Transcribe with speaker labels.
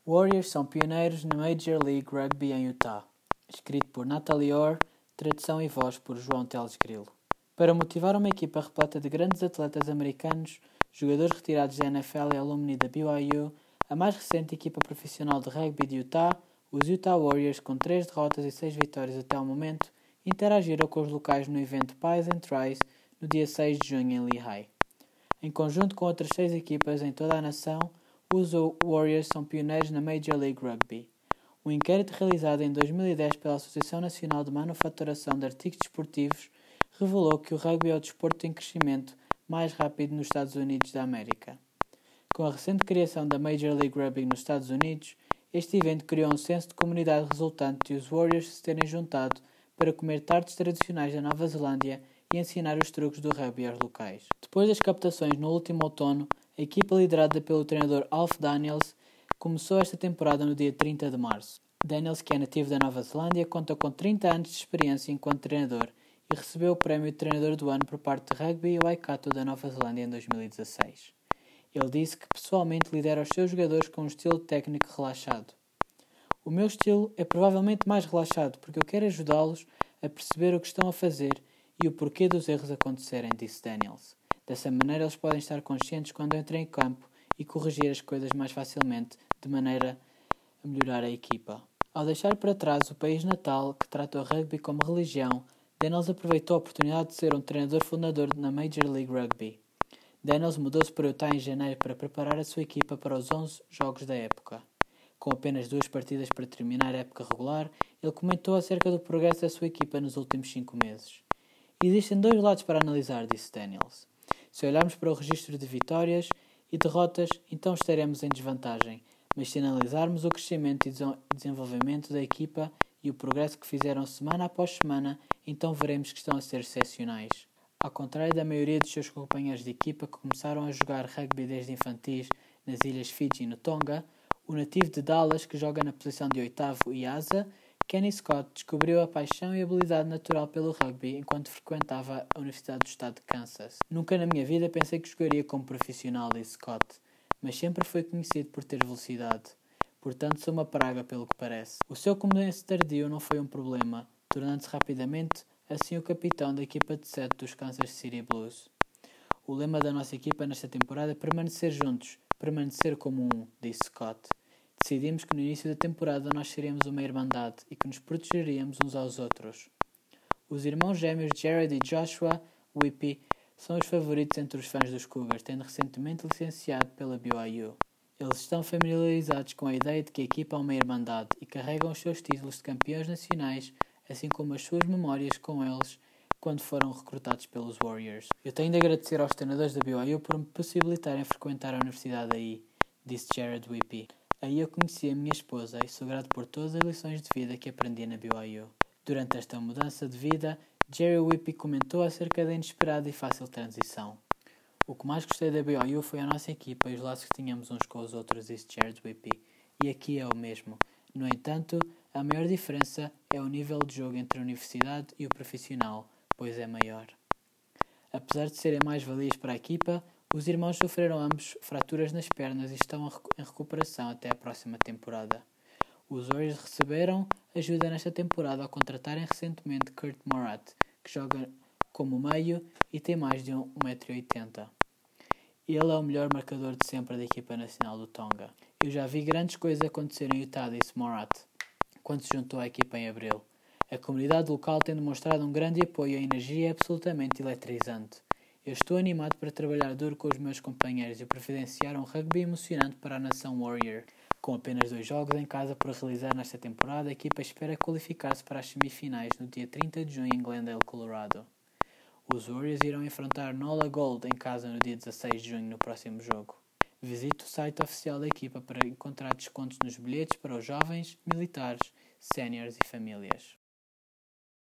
Speaker 1: Warriors são pioneiros na Major League Rugby em Utah. Escrito por Natalie Orr, tradução e voz por João Teles Grilo. Para motivar uma equipa repleta de grandes atletas americanos, jogadores retirados da NFL e alumni da BYU, a mais recente equipa profissional de rugby de Utah, os Utah Warriors, com 3 derrotas e 6 vitórias até o momento, interagiram com os locais no evento Pies and Tries no dia 6 de junho em Lehigh. Em conjunto com outras 6 equipas em toda a nação, os Warriors são pioneiros na Major League Rugby. Um inquérito realizado em 2010 pela Associação Nacional de Manufaturação de Artigos Desportivos revelou que o rugby é o desporto em crescimento mais rápido nos Estados Unidos da América. Com a recente criação da Major League Rugby nos Estados Unidos, este evento criou um senso de comunidade resultante de os Warriors se terem juntado para comer tartes tradicionais da Nova Zelândia e ensinar os truques do rugby aos locais. Depois das captações no último outono, a equipa liderada pelo treinador Alf Daniels começou esta temporada no dia 30 de março. Daniels, que é nativo da Nova Zelândia, conta com 30 anos de experiência enquanto treinador e recebeu o prémio de treinador do ano por parte de Rugby Waikato da Nova Zelândia em 2016. Ele disse que pessoalmente lidera os seus jogadores com um estilo técnico relaxado. O meu estilo é provavelmente mais relaxado porque eu quero ajudá-los a perceber o que estão a fazer e o porquê dos erros acontecerem, disse Daniels. Dessa maneira eles podem estar conscientes quando entram em campo e corrigir as coisas mais facilmente, de maneira a melhorar a equipa. Ao deixar para trás o país natal, que trata o rugby como religião, Daniels aproveitou a oportunidade de ser um treinador fundador na Major League Rugby. Daniels mudou-se para Utah em janeiro para preparar a sua equipa para os 11 jogos da época. Com apenas 2 partidas para terminar a época regular, ele comentou acerca do progresso da sua equipa nos últimos 5 meses. Existem 2 lados para analisar, disse Daniels. Se olharmos para o registro de vitórias e derrotas, então estaremos em desvantagem, mas se analisarmos o crescimento e desenvolvimento da equipa e o progresso que fizeram semana após semana, então veremos que estão a ser excepcionais. Ao contrário da maioria dos seus companheiros de equipa que começaram a jogar rugby desde infantis nas ilhas Fiji e no Tonga, o nativo de Dallas, que joga na posição de oitavo e asa, Kenny Scott, descobriu a paixão e habilidade natural pelo rugby enquanto frequentava a Universidade do Estado de Kansas. Nunca na minha vida pensei que jogaria como profissional, disse Scott, mas sempre foi conhecido por ter velocidade. Portanto, sou uma praga pelo que parece. O seu começo tardio não foi um problema, tornando-se rapidamente assim o capitão da equipa de 7 dos Kansas City Blues. O lema da nossa equipa nesta temporada é permanecer juntos, permanecer como um, disse Scott. Decidimos que no início da temporada nós seríamos uma irmandade e que nos protegeríamos uns aos outros. Os irmãos gêmeos Jared e Joshua Whippy são os favoritos entre os fãs dos Cougars, tendo recentemente licenciado pela BYU. Eles estão familiarizados com a ideia de que a equipa é uma irmandade e carregam os seus títulos de campeões nacionais, assim como as suas memórias com eles quando foram recrutados pelos Warriors. Eu tenho de agradecer aos treinadores da BYU por me possibilitarem frequentar a universidade aí, disse Jared Whippy. Aí eu conheci a minha esposa e sou grato por todas as lições de vida que aprendi na BYU. Durante esta mudança de vida, Jerry Whippy comentou acerca da inesperada e fácil transição. O que mais gostei da BYU foi a nossa equipa e os laços que tínhamos uns com os outros, disse Jared Whippy. E aqui é o mesmo. No entanto, a maior diferença é o nível de jogo entre a universidade e o profissional, pois é maior. Apesar de serem mais-valias para a equipa, os irmãos sofreram ambos fraturas nas pernas e estão em recuperação até a próxima temporada. Os Warriors receberam ajuda nesta temporada ao contratarem recentemente Kurt Morat, que joga como meio e tem mais de 1,80 m. Ele é o melhor marcador de sempre da equipa nacional do Tonga. Eu já vi grandes coisas acontecer em Utah, disse Morat, quando se juntou à equipa em abril. A comunidade local tem demonstrado um grande apoio e a energia é absolutamente eletrizante. Eu estou animado para trabalhar duro com os meus companheiros e providenciar um rugby emocionante para a nação Warrior. Com apenas 2 jogos em casa por realizar nesta temporada, a equipa espera qualificar-se para as semifinais no dia 30 de junho em Glendale, Colorado. Os Warriors irão enfrentar Nola Gold em casa no dia 16 de junho no próximo jogo. Visite o site oficial da equipa para encontrar descontos nos bilhetes para os jovens, militares, séniores e famílias.